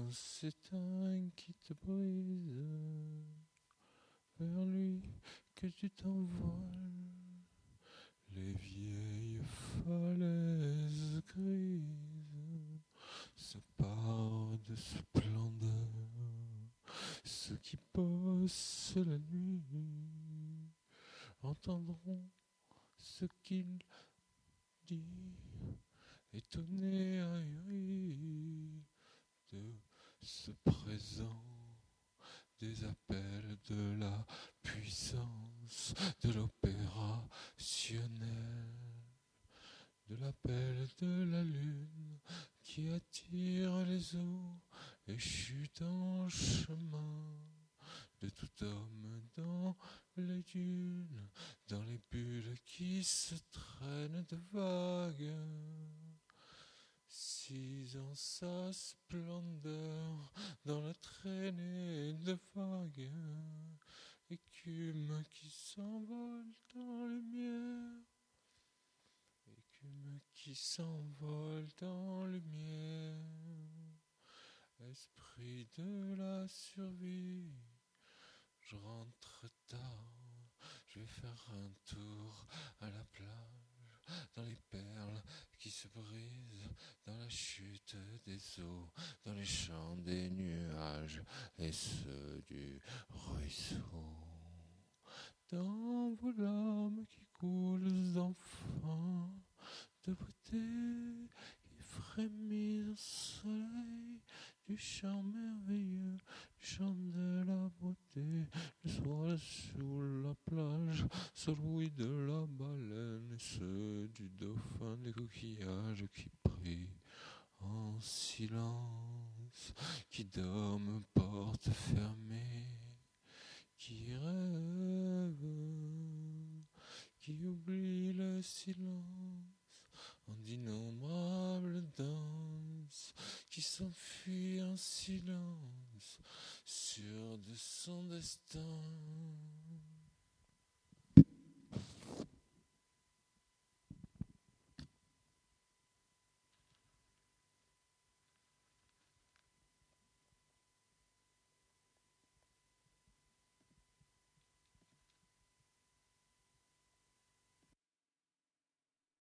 d'un s'éteint qui te brise, vers lui que tu t'envoles, les vieilles falaises grises se parent de splendeur. Ceux qui bossent la nuit entendront ce qu'il dit, étonnés, ahuris de ce présent, des appels de la puissance de l'opérationnel, de l'appel de la lune qui attire les eaux échues en chemin, de tout homme dans les dunes, dans les bulles qui se traînent de vagues. Si dans sa splendeur, dans la traînée de vagues, écume qui s'envole dans les lumière, écume qui s'envole dans le lumière, esprit de la survie, je rentre tard, je vais faire un tour à la plage, dans les perles qui se brisent, dans la chute des eaux, dans les champs des nuages et ceux du ruisseau. Dans vos larmes qui coulent d'enfants, de beauté qui frémit au soleil, du chant merveilleux, du chant de la beauté, le soir sous la plage, ce bruit de la baleine et ceux du dauphin, des coquillages qui prient en silence, qui dorment porte fermée, qui rêvent, qui oublient le silence en d'innombrables danses, qui s'enfuient en silence, sûrs de son destin.